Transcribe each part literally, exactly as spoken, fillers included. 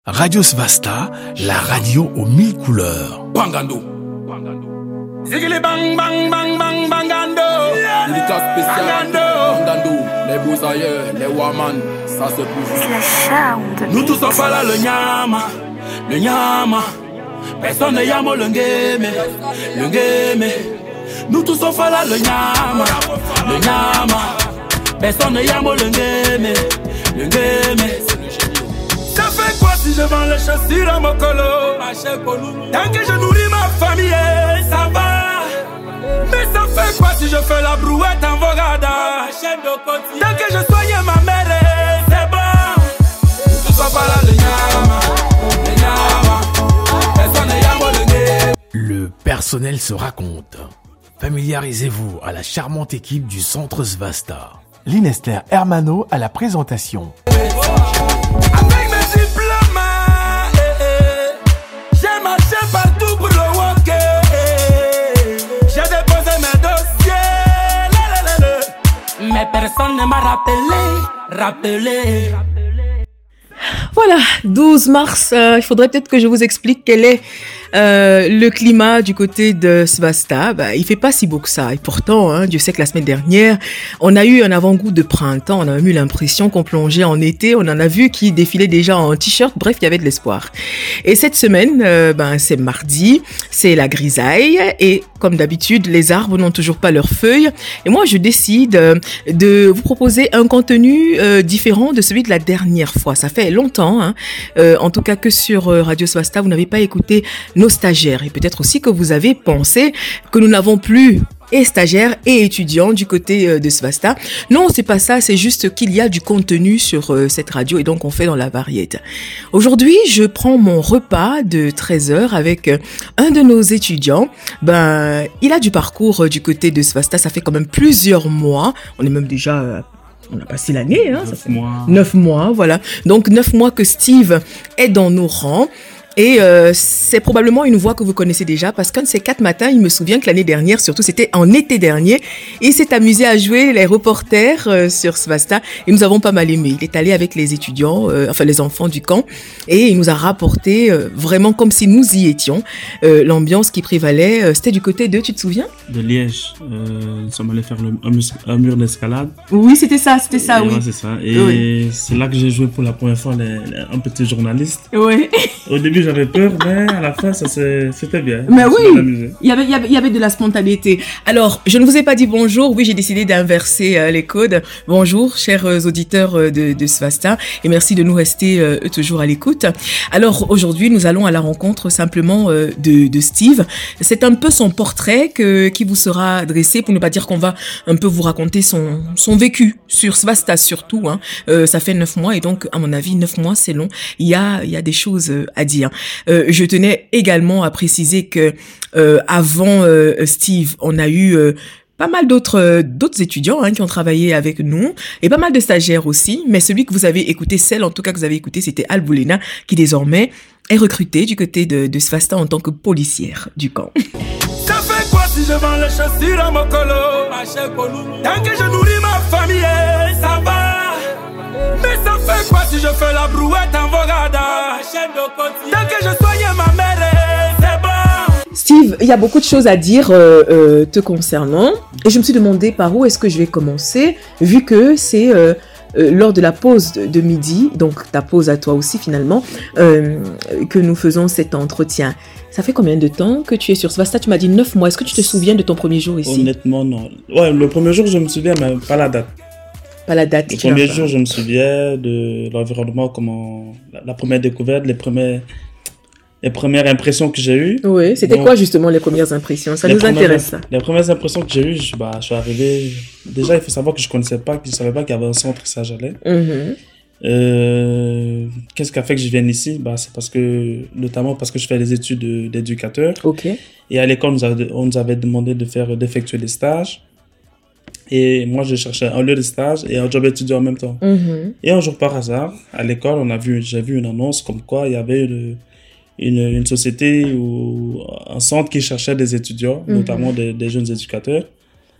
Radio Svasta, la radio aux mille couleurs. Bangando. Zigili bang bang bang bang bangando. Dédicace spéciale. Bangando. Les beaux ailleurs, les waman, ça c'est pour vous. C'est la charme de Nous tous en fala le nyama, le nyama. Personne ne yamo le ngeme, le ngeme. Nous tous en fala le nyama, le nyama. Personne ne yamo le ngeme, le ngeme. Ça fait quoi si je vends les chaussures à mon colo? Tant que je nourris ma famille, ça va. Mais ça fait quoi si je fais la brouette en Vogada? Tant que je soigne ma mère, c'est bon. Tout ça pas là, le nyama, le nyama. Personne ne yama le nez. Le personnel se raconte. Familiarisez-vous à la charmante équipe du Centre Svasta. Linester Hermano à la présentation. Avec mes diplômes, eh, eh, j'ai marché partout pour le walker. Eh, j'ai déposé mes dossiers, là, là, là, là. Mais personne ne m'a rappelé, rappelé. Voilà, douze mars, euh, il faudrait peut-être que je vous explique quel est euh, le climat du côté de Svasta. Bah, il fait pas si beau que ça. Et pourtant, hein, Dieu sait que la semaine dernière, on a eu un avant-goût de printemps. On a eu l'impression qu'on plongeait en été. On en a vu qui défilaient déjà en t-shirt. Bref, il y avait de l'espoir. Et cette semaine, euh, ben, c'est mardi, c'est la grisaille. Et comme d'habitude, les arbres n'ont toujours pas leurs feuilles. Et moi, je décide euh, de vous proposer un contenu euh, différent de celui de la dernière fois. Ça fait longtemps, hein, euh, en tout cas que sur euh, Radio Svasta, vous n'avez pas écouté nos stagiaires. Et peut-être aussi que vous avez pensé que nous n'avons plus et stagiaires et étudiants du côté euh, de Svasta. Non, c'est pas ça, c'est juste qu'il y a du contenu sur euh, cette radio et donc on fait dans la variété. Aujourd'hui, je prends mon repas de treize heures avec euh, un de nos étudiants. Ben, il a du parcours euh, du côté de Svasta, ça fait quand même plusieurs mois. On est même déjà... Euh, on a passé l'année, hein, ça fait mois. Neuf mois, voilà. Donc neuf mois que Steve est dans nos rangs. Et euh, c'est probablement une voix que vous connaissez déjà parce qu'un de ces quatre matins, il me souvient que l'année dernière, surtout c'était en été dernier, il s'est amusé à jouer les reporters euh, sur Svasta et nous avons pas mal aimé. Il est allé avec les étudiants, euh, enfin les enfants du camp et il nous a rapporté euh, vraiment comme si nous y étions. Euh, l'ambiance qui prévalait, euh, c'était du côté de, tu te souviens? De Liège. Euh, nous sommes allés faire le, un, mus- un mur d'escalade. Oui, c'était ça, c'était ça, et oui. Ouais, c'est ça. Et oui. C'est là que j'ai joué pour la première fois les, les, un petit journaliste. Oui. Au début, j'avais peur, mais à la fin, ça s'est, c'était bien. Mais oui, il y avait, il y avait, il y avait de la spontanéité. Alors, je ne vous ai pas dit bonjour. Oui, j'ai décidé d'inverser euh, les codes. Bonjour, chers euh, auditeurs euh, de, de Svasta, et merci de nous rester euh, toujours à l'écoute. Alors, aujourd'hui, nous allons à la rencontre simplement euh, de, de Steve. C'est un peu son portrait que, qui vous sera dressé, pour ne pas dire qu'on va un peu vous raconter son, son vécu sur Svasta surtout. Hein. Euh, ça fait neuf mois, et donc, à mon avis, neuf mois, c'est long. Il y a, il y a des choses euh, à dire. Euh, je tenais également à préciser que euh, avant euh, Steve, on a eu euh, pas mal d'autres euh, d'autres étudiants hein, qui ont travaillé avec nous et pas mal de stagiaires aussi. Mais celui que vous avez écouté, celle en tout cas que vous avez écouté, c'était Alboulena qui désormais est recrutée du côté de, de Svasta en tant que policière du camp. Ça fait quoi si je vends les chaussures à mon colo? Tant que je nourris ma famille, ça va. Mais ça fait quoi si je fais la brouette en Vogada? Tant que je soigne ma mère, c'est bon. Steve, il y a beaucoup de choses à dire euh, euh, te concernant. Et je me suis demandé par où est-ce que je vais commencer, vu que c'est euh, euh, lors de la pause de, de midi, donc ta pause à toi aussi finalement, euh, que nous faisons cet entretien. Ça fait combien de temps que tu es sur Svasta? Tu m'as dit neuf mois. Est-ce que tu te souviens de ton premier jour ici? Honnêtement, non. Ouais, le premier jour, je me souviens, mais pas la date. Pas la date. Le premier jour, je me souviens de l'environnement, comment la, la première découverte, les premières, les premières impressions que j'ai eues. Oui, c'était donc, quoi justement les premières impressions? Ça nous intéresse ça. Les premières impressions que j'ai eues, je, bah, je suis arrivé. Déjà, il faut savoir que je connaissais pas, que je savais pas qu'il y avait un centre ça j'allais. Mm-hmm. Euh, qu'est-ce qui a fait que je vienne ici? Bah, c'est parce que, notamment parce que je fais des études d'éducateur. Ok. Et à l'école, on nous avait, on nous avait demandé de faire, d'effectuer des stages. Et moi, je cherchais un lieu de stage et un job étudiant en même temps. Mm-hmm. Et un jour, par hasard, à l'école, on a vu, j'ai vu une annonce comme quoi il y avait une, une, une société ou un centre qui cherchait des étudiants, mm-hmm. notamment des, des jeunes éducateurs,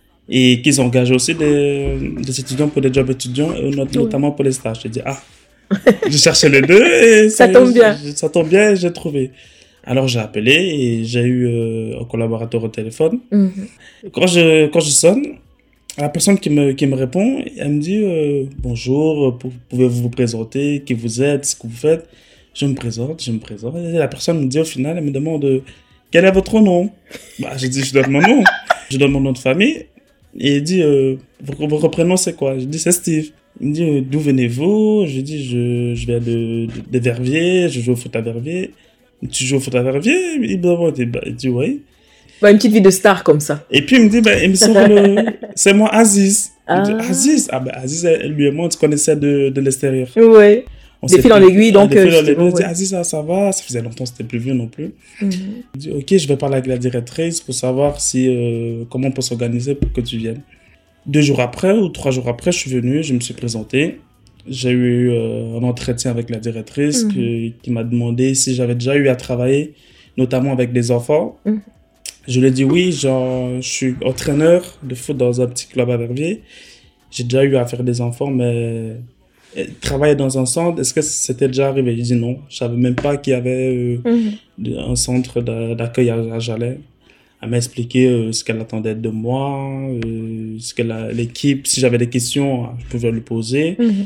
et qui engageaient aussi des, des étudiants pour des jobs étudiants, et not, notamment pour les stages. J'ai dit, ah, Je cherchais les deux et Ça tombe bien. je- ça tombe bien et j'ai trouvé. Alors j'ai appelé et j'ai eu euh, un collaborateur au téléphone. Mhm. Quand je, quand je sonne, la personne qui me, qui me répond, elle me dit euh, bonjour, pou- pouvez-vous vous présenter, qui vous êtes, ce que vous faites. Je me présente, je me présente. Et la personne me dit au final, elle me demande euh, quel est votre nom. Bah, je dis je donne mon nom. Je donne mon nom de famille. Et il dit euh, votre, votre prénom c'est quoi? Je dis c'est Steve. Il me dit euh, d'où venez-vous? Je dis je, je viens de, de, de Verviers, je joue au foot à Verviers. Tu joues au foot à Verviers? Il me demande, il dit, il dit oui. Bah, une petite vie de star comme ça. Et puis il me dit, ben, il me sort le... c'est moi Aziz. Ah. Je dis, Aziz? Ah ben Aziz, elle- lui et moi, on se connaissait de, de l'extérieur. Ouais. On Des s'est fils en plus- aiguille, Ouais, donc, des fils euh, en aiguille. justement, Il dit, ouais. Aziz, ça, ça va? Ça faisait longtemps, c'était plus vieux non plus. Mhm. Il dit, ok, je vais parler avec la directrice pour savoir si, euh, comment on peut s'organiser pour que tu viennes. Deux jours après ou trois jours après, je suis venu, je me suis présenté. J'ai eu euh, un entretien avec la directrice Mhm. qui, qui m'a demandé si j'avais déjà eu à travailler, notamment avec des enfants. Mhm. Je lui ai dit oui, genre, je suis entraîneur de foot dans un petit club à Verviers. J'ai déjà eu à faire des enfants, mais euh, travailler dans un centre, est-ce que c'était déjà arrivé? Il dit non, je savais même pas qu'il y avait euh, Mhm. de- un centre d'a- d'accueil à, à Jalais. Elle m'a expliqué euh, ce qu'elle attendait de moi, euh, ce que la- l'équipe, si j'avais des questions, je pouvais lui poser. Mhm.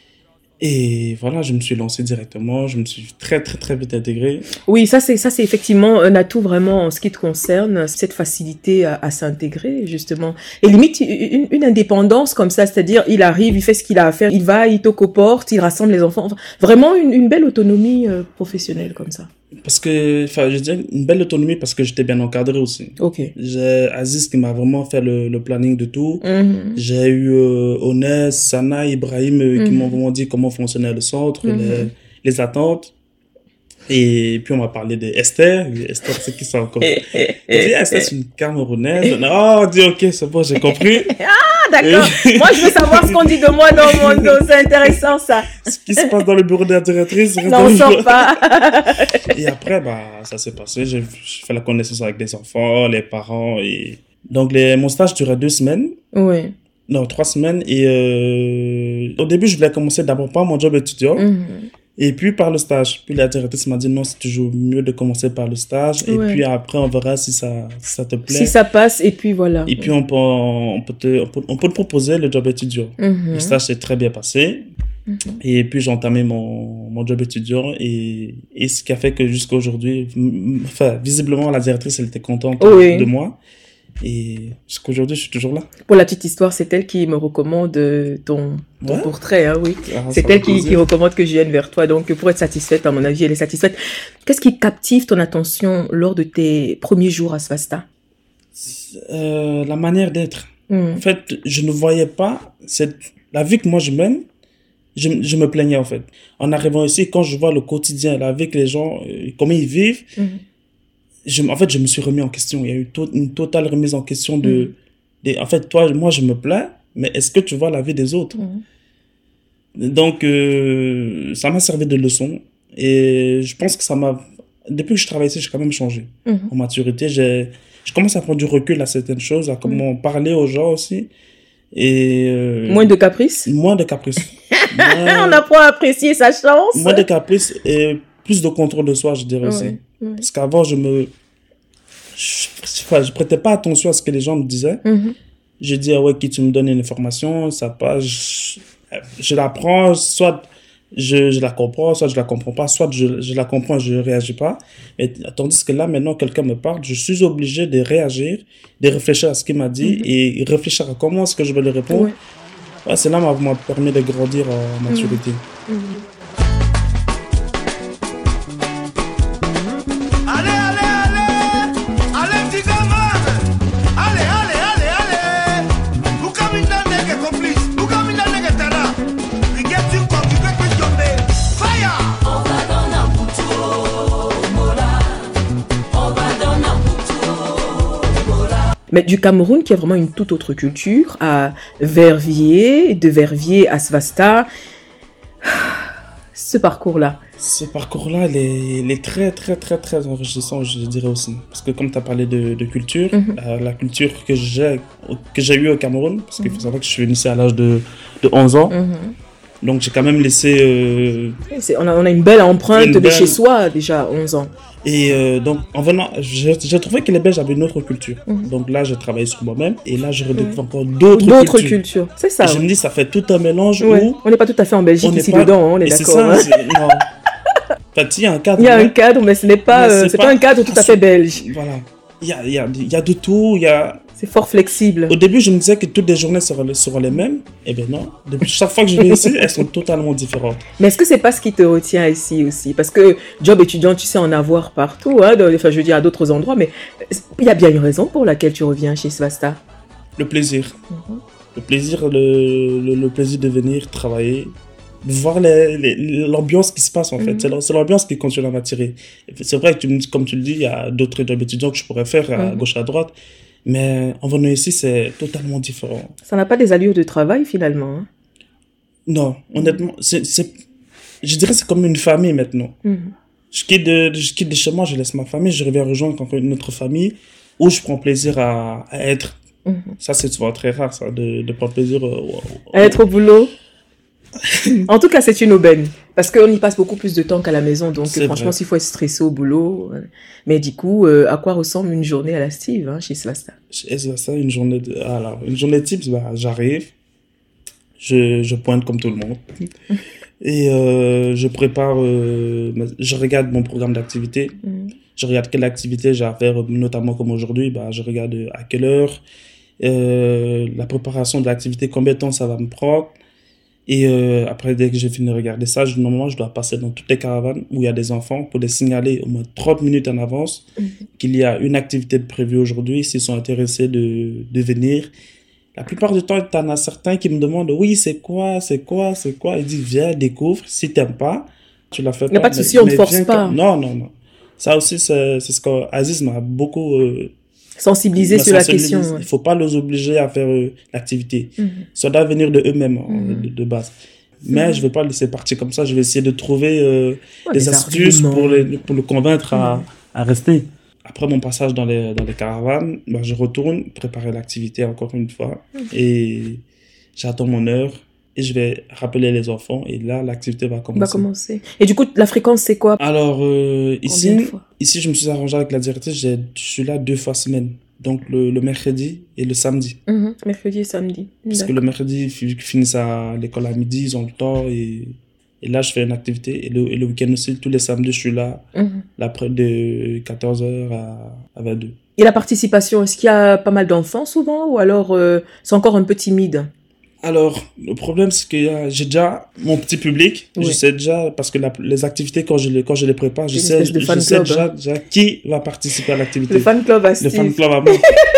Et voilà, je me suis lancé directement, je me suis très très très vite intégré. Oui, ça c'est ça c'est effectivement un atout vraiment en ce qui te concerne, cette facilité à, à s'intégrer justement. Et limite une, une indépendance comme ça, c'est-à-dire il arrive, il fait ce qu'il a à faire, il va, il toque aux portes, il rassemble les enfants. Enfin, vraiment une, une belle autonomie euh, professionnelle comme ça. Parce que, enfin, je dirais une belle autonomie parce que j'étais bien encadré aussi. Ok. J'ai Aziz qui m'a vraiment fait le, le planning de tout. Mhm. J'ai eu euh, Onès, Sana, Ibrahim euh, qui Mhm. m'ont vraiment dit comment fonctionnait le centre, Mhm. les, les attentes. Et puis on m'a parlé d'Esther. Esther, c'est qui ça encore? J'ai dit, Esther, c'est une Camerounaise. Oh, on dit, ok, c'est bon, j'ai compris. Ah d'accord. Moi je veux savoir ce qu'on dit de moi dans mon dos, c'est intéressant ça. Ce qui se passe dans le bureau de la directrice. reste Non, dans on le sort bureau. pas. Et après, bah, ça s'est passé. J'ai j'ai fait la connaissance avec les enfants, les parents. Et... Donc, les, mon stage durait deux semaines. Oui. Non, trois semaines. Et euh, au début, je voulais commencer d'abord par mon job étudiant. Mhm. Et puis par le stage. Puis la directrice m'a dit non, c'est toujours mieux de commencer par le stage. Ouais. Et puis après, on verra si ça, si ça te plaît. Si ça passe et puis voilà. Et puis on peut, on, peut te, on, peut, on peut te proposer le job étudiant. Mhm. Le stage s'est très bien passé. Mhm. Et puis j'ai entamé mon, mon job étudiant. Et, et ce qui a fait que jusqu'à aujourd'hui, m- enfin, visiblement, la directrice, elle était contente Oui. de moi. Et jusqu'à aujourd'hui, je suis toujours là. Pour la petite histoire, c'est elle qui me recommande euh, ton, ton Ouais. portrait, hein, oui. Ah, C'est ça elle fait qui, plaisir. qui recommande que je vienne vers toi. Donc, pour être satisfaite, à mon avis, elle est satisfaite. Qu'est-ce qui captive ton attention lors de tes premiers jours à Svasta? Euh, la manière d'être. Hmm. En fait, je ne voyais pas cette... la vie que moi je mène. Je, je me plaignais en fait. En arrivant ici, quand je vois le quotidien, la vie que les gens, euh, comment ils vivent, Mhm. je, en fait, je me suis remis en question. Il y a eu to- une totale remise en question de, Mhm. de- en fait, toi, moi, je me plains, mais est-ce que tu vois la vie des autres? Mhm. Donc, euh, ça m'a servi de leçon. Et je pense que ça m'a... Depuis que je travaille ici, j'ai quand même changé. Mhm. En maturité, j'ai, je commence à prendre du recul à certaines choses, à comment parler aux gens aussi. Et... euh, Moins de caprices? Moins de caprices. On moins, apprend à apprécier sa chance. moins de caprices et plus de contrôle de soi, je dirais aussi. Ouais, ouais. Parce qu'avant, je me... Je, enfin, je prêtais pas attention à ce que les gens me disaient. Mhm. Je dis, ah ouais, qui tu me donnes une information, ça passe, je, je la prends, soit je, je la comprends, soit je la comprends pas, soit je, je la comprends, je réagis pas. Et, tandis que là, maintenant, quelqu'un me parle, je suis obligé de réagir, de réfléchir à ce qu'il m'a dit et réfléchir à comment est-ce que je vais le répondre. Ouais. Ouais, c'est là qui m'a permis de grandir en maturité. Allez, allez, allez, allez, petit gamin. Allez, allez, allez, allez. Nous caminons avec complice, nous caminons avec talent. Regarde, tu crois que tu peux tomber. Fire! On va dans Nabuto, Mola. On va dans Nabuto, Mola. Mais du Cameroun, qui a vraiment une toute autre culture, à Verviers, de Verviers à Svasta, ce parcours-là. Ce parcours-là, il est, il est très, très, très, très enrichissant, je dirais aussi. Parce que comme tu as parlé de, de culture, Mhm. euh, la culture que j'ai, que j'ai eue au Cameroun, parce qu'il faut savoir que je suis venu ici à l'âge de, de onze ans, Mhm. Donc j'ai quand même laissé... euh, C'est- On a, on a une belle empreinte Une de belle- chez soi déjà à onze ans. Et euh, donc, en venant, j'ai j'ai trouvé que les Belges avaient une autre culture. Mhm. Donc là, j'ai travaillé sur moi-même. Et là, je redécouvre encore d'autres D'autres cultures. cultures. C'est ça. Et je ouais. me dis, ça fait tout un mélange Ouais. où... On n'est pas tout à fait en Belgique on n'est ici pas- dedans, hein, on est et c'est d'accord. ça, hein. c'est- non. En fait, il y a un cadre. Il y a un mais- cadre, mais ce n'est pas, Mais euh, c'est c'est pas- pas un cadre tout à fait belge. Voilà. Il y a, il y, a, il y a de tout. Il y a... C'est fort flexible. Au début, je me disais que toutes les journées seront, seront les mêmes. Eh bien non. Depuis chaque fois que je viens ici, elles sont totalement différentes. Mais est-ce que c'est pas ce qui te retient ici aussi? Parce que job étudiant, tu sais en avoir partout, hein, dans- enfin je veux dire à d'autres endroits, mais il y a bien une raison pour laquelle tu reviens chez Svasta. Le plaisir. Mhm. Le plaisir, le, le, le plaisir de venir travailler, de voir les- les- l'ambiance qui se passe en fait. Mhm. C'est la- C'est l'ambiance qui continue à m'attirer. C'est vrai que, tu me dis- comme tu le dis, il y a d'autres jobs étudiants que je pourrais faire à Mhm. gauche, à droite. Mais en venant ici, c'est totalement différent. Ça n'a pas des allures de travail finalement. hein. Non, honnêtement, c'est, c'est, je dirais que c'est comme une famille maintenant. Mhm. Je quitte, de, je quitte de chez moi, je laisse ma famille, je reviens rejoindre encore une autre famille où je prends plaisir à, à être. Mhm. Ça, c'est souvent très rare, ça, de, de prendre plaisir euh, au- au- À être au boulot. En tout cas, c'est une aubaine. Parce qu'on y passe beaucoup plus de temps qu'à la maison. Donc, C'est euh, franchement, vrai. s'il faut être stressé au boulot. euh, Mais du coup, euh, à quoi ressemble une journée à la Steve hein, chez Svasta? C'est ça, une journée de... Alors, une journée type, bah, j'arrive, je, je pointe comme tout le monde, et euh, je prépare, euh, ma- je regarde mon programme d'activité, Mhm. je regarde quelle activité j'ai à faire, notamment comme aujourd'hui, bah, je regarde euh, à quelle heure, euh, la préparation de l'activité, combien de temps ça va me prendre, et euh, après, dès que j'ai fini de regarder ça, je, normalement, je dois passer dans toutes les caravanes où il y a des enfants pour les signaler au moins trente minutes en avance qu'il y a une activité de prévue aujourd'hui, s'ils sont intéressés de, de venir. La plupart du temps, tu en as certains qui me demandent, oui, c'est quoi, c'est quoi, c'est quoi. Ils disent, viens, découvre. Si t'aimes pas, tu la fais pas. Y a pas de mais- souci, on ne mais force viens pas. quand- Non, non, non. Ça aussi, c'est c'est ce qu'Aziz m'a beaucoup... Euh, Sensibiliser m'a sur la sensibilisé. question. ouais. Il faut pas les obliger à faire euh, l'activité. Mhm. Ça doit venir de eux-mêmes, hein, Mhm. de, de base. Mais je vais pas le laisser partir comme ça. Je vais essayer de trouver euh, Ouais, des des astuces arguments. pour, les, pour le convaincre à, à rester. Après mon passage dans les, dans les caravanes, bah, je retourne préparer l'activité encore une fois. Et j'attends mon heure. Et je vais rappeler les enfants. Et là, l'activité va On va commencer. commencer. Et du coup, la fréquence, c'est quoi? Alors, euh, ici, Combien de fois? ici, je me suis arrangé avec la directrice. j'ai- Je suis là deux fois semaine. Donc, le, le mercredi et le samedi. Mhm. Mercredi et samedi. Parce que D'accord. le mercredi, ils fi- finissent à l'école à midi, ils ont le temps. Et, et là, je fais une activité. Et le, et le week-end aussi, tous les samedis, je suis là, Mhm. l'après de quatorze heures à, à vingt-deux. Et la participation, est-ce qu'il y a pas mal d'enfants souvent ou alors euh, c'est encore un peu timide? Alors, le problème, c'est que euh, j'ai déjà mon petit public. Oui. Je sais déjà, parce que la- les activités, quand je les, quand je les prépare, je Une sais, espèce de je fan sais club, déjà, hein. déjà qui va participer à l'activité. Le fan club à Le Steve. fan club à moi.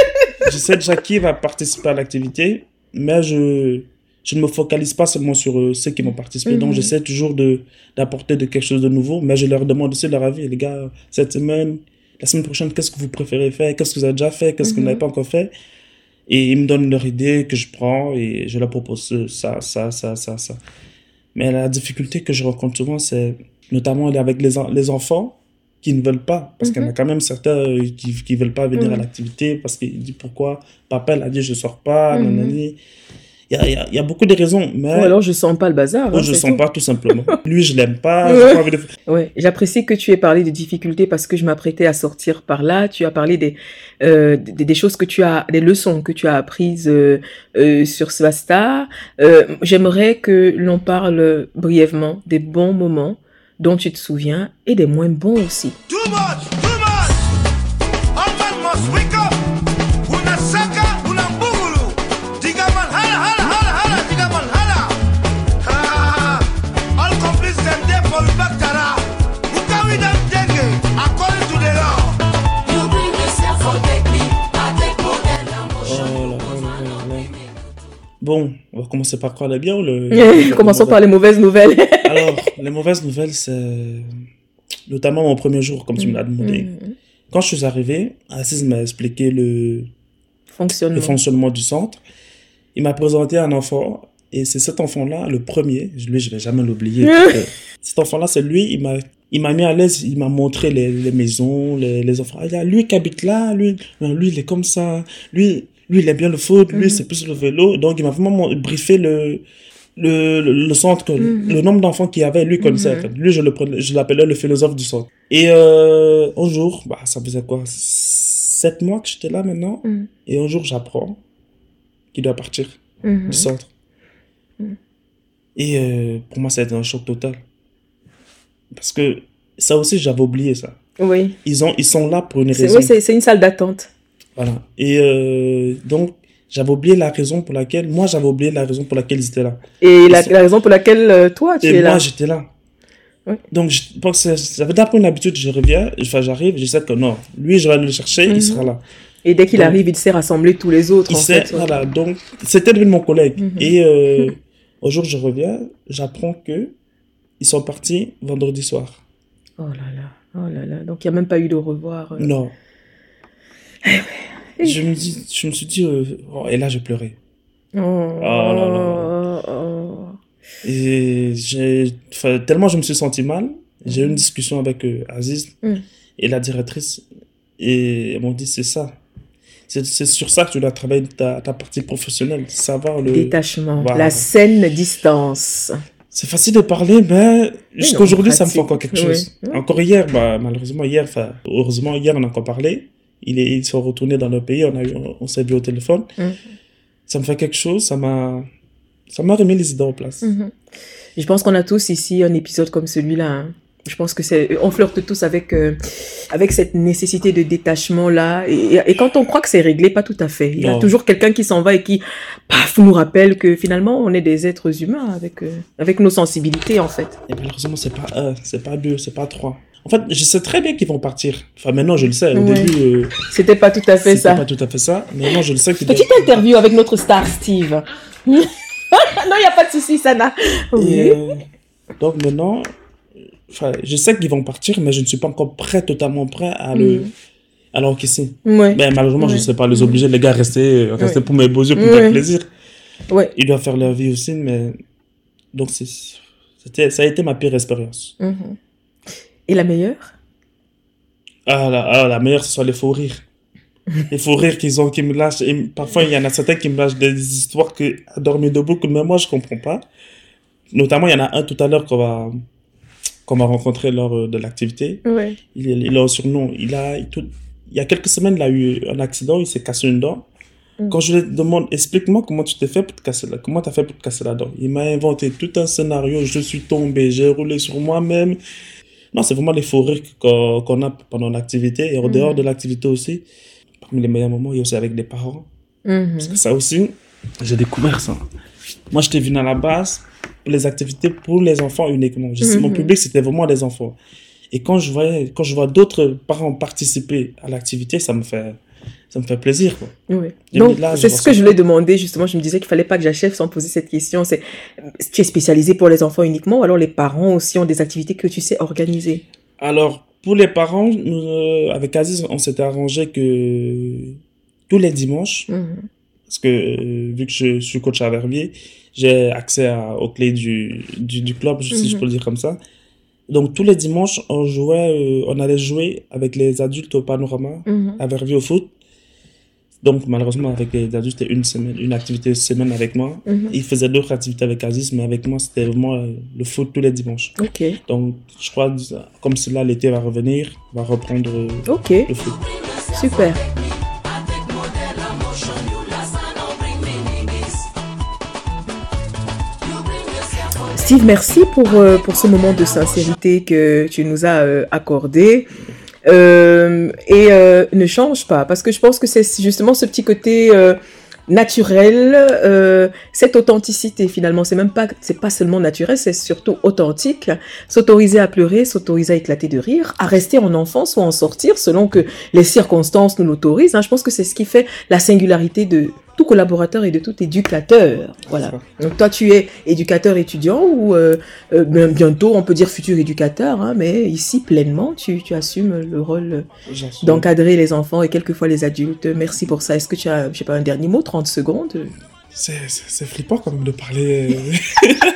Je sais déjà qui va participer à l'activité, mais je, je ne me focalise pas seulement sur euh, ceux qui vont participer. Mhm. Donc, j'essaie toujours de, d'apporter de quelque chose de nouveau, mais je leur demande aussi leur avis. Les gars, cette semaine, la semaine prochaine, qu'est-ce que vous préférez faire? Qu'est-ce que vous avez déjà fait? Qu'est-ce que vous Mhm. n'avez pas encore fait? Et ils me donnent leur idée que je prends et je leur propose euh, ça, ça, ça, ça, ça. Mais la difficulté que je rencontre souvent, c'est notamment avec les, en- les enfants qui ne veulent pas. Parce qu'il y en a quand même certains euh, qui qui veulent pas venir Mhm. à l'activité parce qu'ils disent pourquoi papa elle a dit je sors pas, Mhm. nanani. Il y a, il y, a, il y a beaucoup de raisons, mais Ou alors je sens pas le bazar. moi, hein, je c'est sens tout. pas tout simplement. Lui, je l'aime pas, j'ai Ouais. pas envie de... Ouais, j'apprécie que tu aies parlé de difficultés parce que je m'apprêtais à sortir par là. Tu as parlé des, euh, des, des choses que tu as, des leçons que tu as apprises euh, euh, sur Svasta. Euh, J'aimerais que l'on parle brièvement des bons moments dont tu te souviens et des moins bons aussi. Too much, too much. All man must wake up. Una saka, una bugulu. Digaman hala, hala, hala, hala, digaman hala. Ah, all complices them there for the back tara. Who carry them dengue according to the law? You bring yourself for take me, I take more than I'm Oh là là là là là. Bon, on va commencer par quoi, le bien ou le... Commençons par les mauvaises nouvelles. Alors, les mauvaises nouvelles, c'est notamment mon premier jour, comme tu me l'as demandé. Mhm. Quand je suis arrivé, Aziz m'a expliqué le, Fonctionnement. le fonctionnement du centre. Il m'a présenté un enfant, et c'est cet enfant-là, le premier, lui, je vais jamais l'oublier. parce que cet enfant-là, c'est lui, il m'a, il m'a mis à l'aise, il m'a montré les, les maisons, les, les enfants. Ah, il y a lui qui habite là, lui, non, lui, il est comme ça, lui, lui, il aime bien le foot, lui, Mhm. c'est plus le vélo. Donc, il m'a vraiment mon- briefé le, le, le, le centre, mm-hmm. le nombre d'enfants qu'il y avait, lui connaissait. Mm-hmm. En fait. Lui, je, le prenais, je l'appelais le philosophe du centre. Et euh, un jour, bah, ça faisait quoi, sept mois que j'étais là maintenant. Mm. Et un jour, j'apprends qu'il doit partir mm-hmm. du centre. Mm. Et euh, pour moi, ça a été un choc total. Parce que ça aussi, j'avais oublié ça. Oui. Ils, ont, ils sont là pour une c'est, raison. Oui, c'est, c'est une salle d'attente. Voilà. Et euh, donc, j'avais oublié la raison pour laquelle... Moi, j'avais oublié la raison pour laquelle ils étaient là. Et la, la raison pour laquelle euh, toi, tu et es moi, là. moi, j'étais là. Oui. Donc, je pense que j'avais d'abord une habitude, je reviens, enfin, j'arrive, je sais que non, lui, je vais aller le chercher, mm-hmm. il sera là. Et dès qu'il donc, arrive, il sait rassembler tous les autres. Il en sait, fait, voilà. Donc, c'était devenu mon collègue. Mm-hmm. Et euh, mm-hmm. au jour où je reviens, j'apprends que ils sont partis vendredi soir. Oh là là, oh là là. Donc, il n'y a même pas eu de revoir. Euh... Non. je, me dis, je me suis dit, euh, oh, et là, j'ai pleuré. Oh, oh là là. Oh, oh. Et j'ai, enfin, tellement je me suis senti mal, j'ai eu une discussion avec euh, Aziz mm. et la directrice, et elles m'ont dit, c'est ça. C'est, c'est sur ça que tu dois travailler ta, ta partie professionnelle, savoir le... Détachement, voilà. La saine distance. C'est facile de parler, mais jusqu'à aujourd'hui, ça me fait encore quelque chose. Oui. Encore hier, bah, malheureusement, hier, enfin, heureusement, hier, on a encore parlé. Il est, ils sont retournés dans leur pays, on, a eu, on, on s'est vu au téléphone. Mm. Ça me fait quelque chose, ça m'a, ça m'a remis les idées en place. Mm-hmm. Je pense qu'on a tous ici un épisode comme celui-là. Hein. Je pense que c'est, on flirte tous avec, euh, avec cette nécessité de détachement-là. Et, et quand on croit que c'est réglé, pas tout à fait. Il y a non. toujours quelqu'un qui s'en va et qui, paf, nous rappelle que finalement, on est des êtres humains avec, euh, avec nos sensibilités, en fait. Et malheureusement, c'est pas un, c'est pas deux, c'est pas trois. En fait, je sais très bien qu'ils vont partir. Enfin, maintenant, je le sais. Au ouais. début... Euh, c'était pas tout à fait c'était ça. C'était pas tout à fait ça. Maintenant, je le sais qu'ils Petite doivent... interview avec notre star, Steve. Non, il n'y a pas de souci, Sana. Oui. Et, euh, donc, maintenant... Enfin, je sais qu'ils vont partir, mais je ne suis pas encore prêt, totalement prêt à le, mm. à l'encaisser. Ouais. Mais malheureusement, ouais. je ne sais pas les obliger, les gars, rester, rester ouais. pour mes beaux yeux, pour ouais. me faire plaisir. Ouais. Ils doivent faire leur vie aussi, mais donc c'est, c'était, ça a été ma pire expérience. Mm-hmm. Et la meilleure? Ah, la, ah, la meilleure, ce sont les faux rires. Les faux rires qu'ils ont, qui me lâchent. Et parfois, il y en a certains qui me lâchent des histoires que, à dormir debout, que même moi, je ne comprends pas. Notamment, il y en a un tout à l'heure qu'on va... qu'on m'a rencontré lors de l'activité. Ouais. Il, il a un surnom. Il a, il, tout, il y a quelques semaines, il a eu un accident, il s'est cassé une dent. Mm. Quand je lui demande, explique-moi comment tu t'es fait pour te casser la, comment t'as fait pour te casser la dent. Il m'a inventé tout un scénario, je suis tombé, j'ai roulé sur moi-même. Non, c'est vraiment les faux rires qu'on, qu'on a pendant l'activité et en mm. dehors de l'activité aussi. Parmi les meilleurs moments, il y a aussi avec des parents. Mm-hmm. Parce que ça aussi, j'ai découvert ça. Moi, j'étais venu à la base les activités pour les enfants uniquement. Je, mm-hmm. Mon public, c'était vraiment des enfants. Et quand je, voyais, quand je vois d'autres parents participer à l'activité, ça me fait, ça me fait plaisir, quoi. Oui. Donc, là, c'est ce que je voulais demander, justement. Je me disais qu'il fallait pas que j'achève sans poser cette question. C'est, tu es spécialisé pour les enfants uniquement ou alors les parents aussi ont des activités que tu sais organiser? Alors, pour les parents, nous, euh, avec Aziz, on s'était arrangé que tous les dimanches, mm-hmm. parce que euh, vu que je suis coach à Verviers, j'ai accès à, aux clés du, du, du club, si mm-hmm. je peux le dire comme ça. Donc, tous les dimanches, on jouait, euh, on allait jouer avec les adultes au Panorama, mm-hmm. à Verviers au foot. Donc, malheureusement, avec les adultes, c'était une semaine, une activité semaine avec moi. Mm-hmm. Ils faisaient d'autres activités avec Aziz, mais avec moi, c'était vraiment euh, le foot tous les dimanches. Ok. Donc, je crois, comme cela, l'été va revenir, on va reprendre euh, okay. le foot. Super. Steve, merci pour, euh, pour ce moment de sincérité que tu nous as euh, accordé. Euh, et euh, ne change pas, parce que je pense que c'est justement ce petit côté euh, naturel, euh, cette authenticité finalement. C'est même pas, c'est pas seulement naturel, c'est surtout authentique. S'autoriser à pleurer, s'autoriser à éclater de rire, à rester en enfance ou en sortir selon que les circonstances nous l'autorisent. Hein. Je pense que c'est ce qui fait la singularité de tout collaborateur et de tout éducateur. Voilà. Donc toi, tu es éducateur étudiant ou euh, euh, bientôt, on peut dire futur éducateur, hein, mais ici, pleinement, tu, tu assumes le rôle d'encadrer les enfants et quelquefois les adultes. Merci pour ça. Est-ce que tu as, je sais pas, un dernier mot, trente secondes? C'est, c'est, c'est flippant quand même de parler...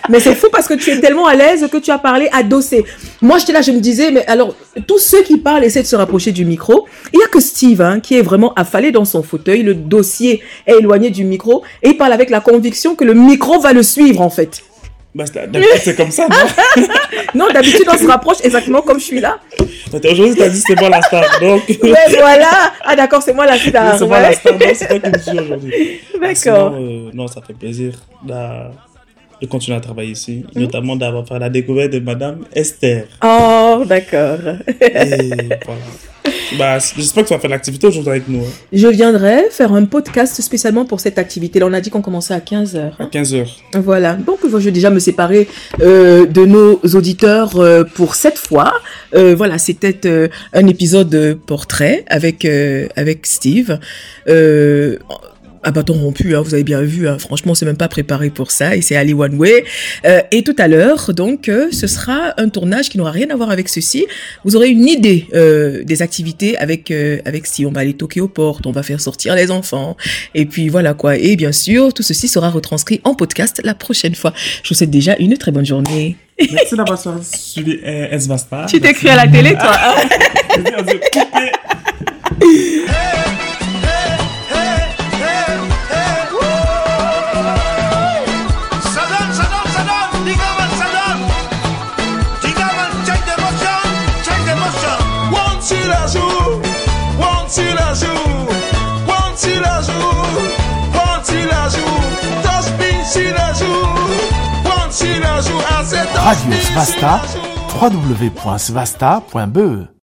Mais c'est fou parce que tu es tellement à l'aise que tu as parlé adossé. Moi, j'étais là, je me disais, mais alors, tous ceux qui parlent essaient de se rapprocher du micro. Il n'y a que Steve hein, qui est vraiment affalé dans son fauteuil. Le dossier est éloigné du micro et il parle avec la conviction que le micro va le suivre, en fait. Bah, d'habitude, c'est comme ça, non? Non, d'habitude, on se rapproche exactement comme je suis là. Aujourd'hui, tu as dit c'est moi la star, donc... Ouais, voilà. Ah, d'accord, c'est moi la star. C'est moi la star, donc c'est toi qui me suis aujourd'hui. D'accord. Sinon, euh, non, ça fait plaisir de, de continuer à travailler ici, mmh. notamment d'avoir fait la découverte de Madame Esther. Oh, d'accord. Et voilà. Bah, j'espère que tu vas faire l'activité aujourd'hui avec nous. Hein. Je viendrai faire un podcast spécialement pour cette activité. Là, on a dit qu'on commençait à quinze heures. Hein. À quinze heures. Voilà. Donc, je vais déjà me séparer euh, de nos auditeurs euh, pour cette fois. Euh, voilà, c'était euh, un épisode de portrait avec, euh, avec Steve. Euh, à bâton rompu, hein, vous avez bien vu, hein, franchement, on s'est même pas préparé pour ça, et c'est allé one way. Euh, et tout à l'heure, donc, euh, ce sera un tournage qui n'aura rien à voir avec ceci. Vous aurez une idée euh, des activités avec euh, avec si on va aller toquer aux portes, on va faire sortir les enfants, et puis voilà quoi. Et bien sûr, tout ceci sera retranscrit en podcast la prochaine fois. Je vous souhaite déjà une très bonne journée. Merci d'avoir suivi S Vasta. Tu t'écris à la télé, toi. Radio Svasta, w w w point svasta point b e